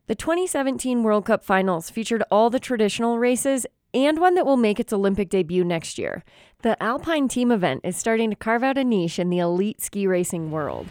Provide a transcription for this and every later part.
The 2017 World Cup Finals featured all the traditional races and one that will make its Olympic debut next year. The Alpine team event is starting to carve out a niche in the elite ski racing world.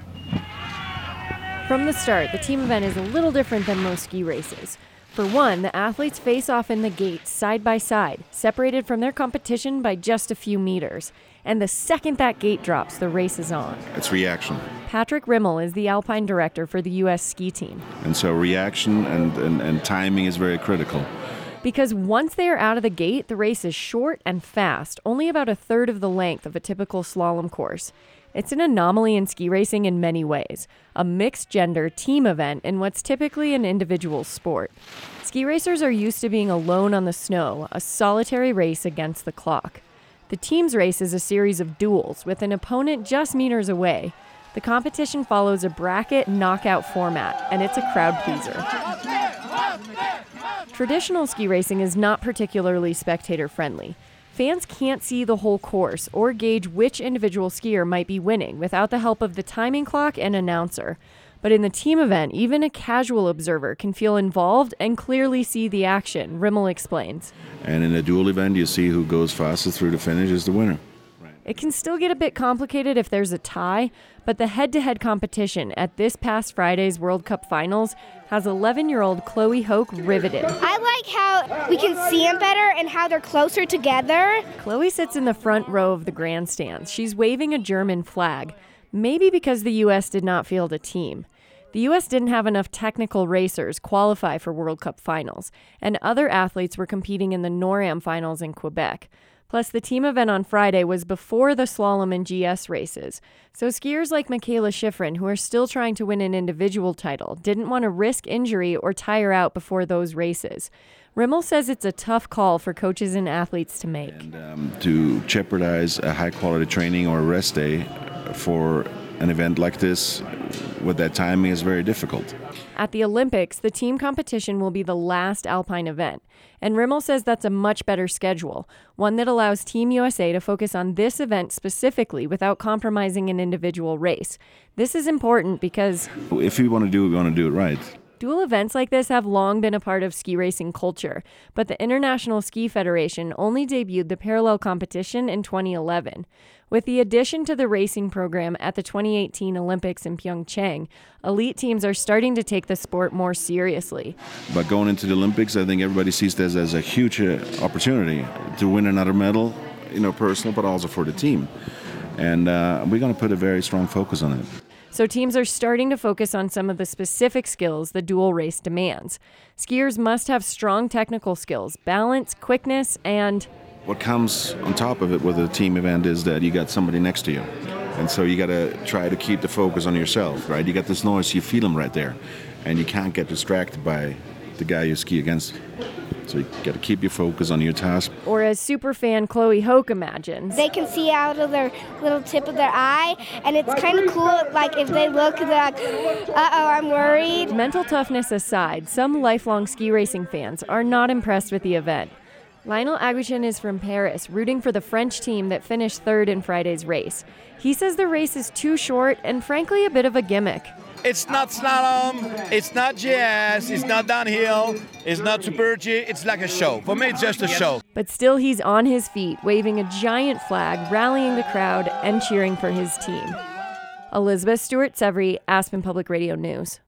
From the start, the team event is a little different than most ski races. For one, the athletes face off in the gates side by side, separated from their competition by just a few meters. And the second that gate drops, the race is on. It's reaction. Patrick Rimmel is the Alpine director for the U.S. ski team. And so reaction and timing is very critical. Because once they are out of the gate, the race is short and fast, only about a third of the length of a typical slalom course. It's an anomaly in ski racing in many ways, a mixed-gender team event in what's typically an individual sport. Ski racers are used to being alone on the snow, a solitary race against the clock. The team's race is a series of duels with an opponent just meters away. The competition follows a bracket knockout format, and it's a crowd pleaser. Traditional ski racing is not particularly spectator-friendly. Fans can't see the whole course or gauge which individual skier might be winning without the help of the timing clock and announcer. But in the team event, even a casual observer can feel involved and clearly see the action, Rimmel explains. And in a dual event, you see who goes fastest through the finish is the winner. It can still get a bit complicated if there's a tie, but the head-to-head competition at this past Friday's World Cup Finals has 11-year-old Chloe Hoke riveted. I like how we can see them better and how they're closer together. Chloe sits in the front row of the grandstands. She's waving a German flag, maybe because the U.S. did not field a team. The U.S. didn't have enough technical racers qualify for World Cup Finals, and other athletes were competing in the NORAM Finals in Quebec. Plus, the team event on Friday was before the slalom and GS races. So skiers like Mikaela Shiffrin, who are still trying to win an individual title, didn't want to risk injury or tire out before those races. Rimmel says it's a tough call for coaches and athletes to make. And to jeopardize a high-quality training or a rest day for an event like this with that timing is very difficult. At the Olympics, the team competition will be the last Alpine event, and Rimmel says that's a much better schedule, one that allows Team USA to focus on this event specifically without compromising an individual race. This is important because if we want to do it, we want to do it right. Dual events like this have long been a part of ski racing culture, but the International Ski Federation only debuted the parallel competition in 2011. With the addition to the racing program at the 2018 Olympics in Pyeongchang, elite teams are starting to take the sport more seriously. But going into the Olympics, I think everybody sees this as a huge opportunity to win another medal, personal, but also for the team. And we're going to put a very strong focus on it. So teams are starting to focus on some of the specific skills the dual race demands. Skiers must have strong technical skills, balance, quickness, and what comes on top of it with a team event is that you got somebody next to you. And so you got to try to keep the focus on yourself, right? You got this noise, you feel them right there. And you can't get distracted by the guy you ski against. So you got to keep your focus on your task. Or as superfan Chloe Hoke imagines, they can see out of their little tip of their eye, and it's kind of cool, like if they look, they're like, uh-oh, I'm worried. Mental toughness aside, some lifelong ski racing fans are not impressed with the event. Lionel Aguichin is from Paris, rooting for the French team that finished third in Friday's race. He says the race is too short and frankly a bit of a gimmick. It's not slalom, it's not GS, it's not downhill, it's not Super G, it's like a show. For me, it's just a show. But still, he's on his feet, waving a giant flag, rallying the crowd, and cheering for his team. Elizabeth Stewart-Severy, Aspen Public Radio News.